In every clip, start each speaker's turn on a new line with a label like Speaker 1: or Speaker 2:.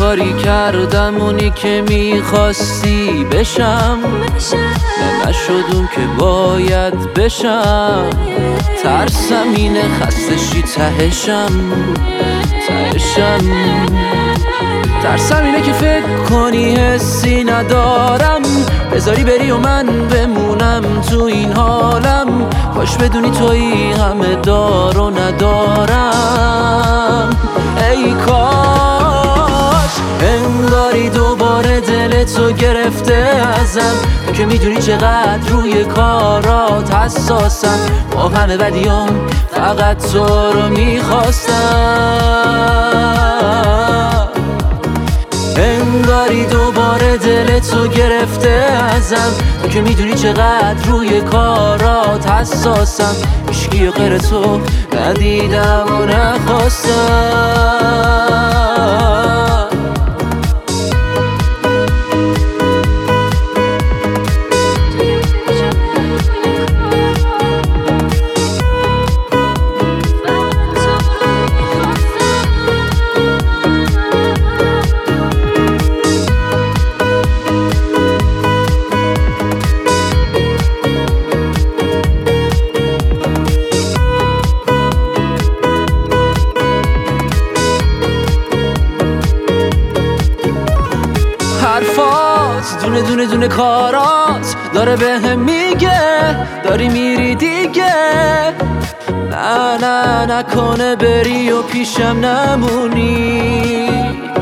Speaker 1: کاری کردم اونی که میخواستی بشم، نشدم که باید بشم. ترسم اینه خسته شی تهشم. ترسم اینه که فکر کنی حسی ندارم، بذاری بری و من بمونم تو این حالم. کاش بدونی تویی همه دار و ندارم. ای کاش انگاری دوباره دلتو گرفته ازم، تو که میدونی چقدر روی کارات حساسم. با همه بدیام فقط تو رو میخواستم. انگاری دوباره دلتو گرفته ازم، تو که میدونی چقدر روی کارات حساسم. هیچکی غیر تو ندیدم و نخواستم. حرفات دونه دونه دونه کارات داره بهم میگه داری میری دیگه. نه نکنه بری و پیشم نمونی.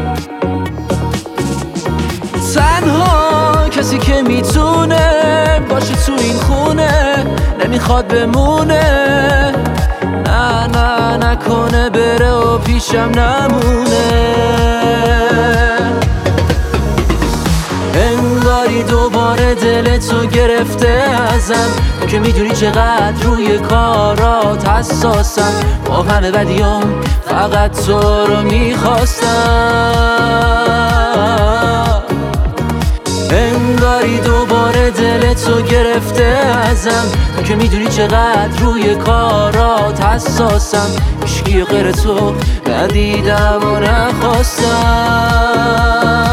Speaker 1: تنها کسی که میتونه باشه تو این خونه نمیخواد بمونه. نه نکنه بره و پیشم نمونه. انگاری دوباره دلتو گرفته ازم، تو که میدونی چقدر روی کارات حساسم. با همه بدیام فقط تو رو میخواستم. انگاری دوباره دلتو گرفته ازم، تو که میدونی چقدر روی کارات حساسم. هیچکی غیر تو ندیدم و نخواستم.